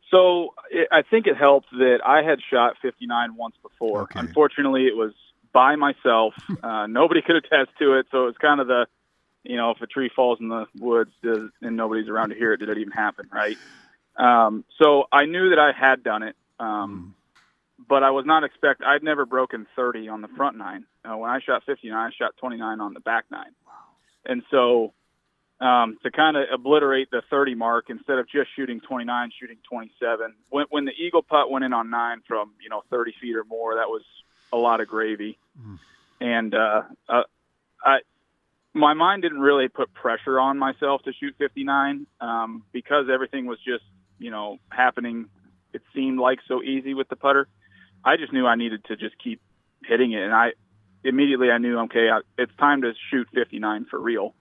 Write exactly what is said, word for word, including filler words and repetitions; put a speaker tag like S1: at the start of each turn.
S1: So it, I think it helped that I had shot fifty-nine once before.
S2: Okay.
S1: Unfortunately, it was by myself. Uh, nobody could attest to it, so it was kind of the, you know, if a tree falls in the woods does, and nobody's around to hear it, did it even happen, right? Um, so I knew that I had done it, um, mm. but I was not expect. I'd never broken thirty on the front nine. Uh, when I shot fifty-nine, I shot twenty-nine on the back nine. Wow. And so um, to kind of obliterate the thirty mark, instead of just shooting twenty-nine, shooting twenty-seven. When, when the eagle putt went in on nine from, you know, thirty feet or more, that was a lot of gravy. Mm. And uh, uh, I, my mind didn't really put pressure on myself to shoot fifty-nine um, because everything was just, you know, happening. It seemed like so easy with the putter. I just knew I needed to just keep hitting it. And I immediately I knew, okay, I, it's time to shoot fifty-nine for real.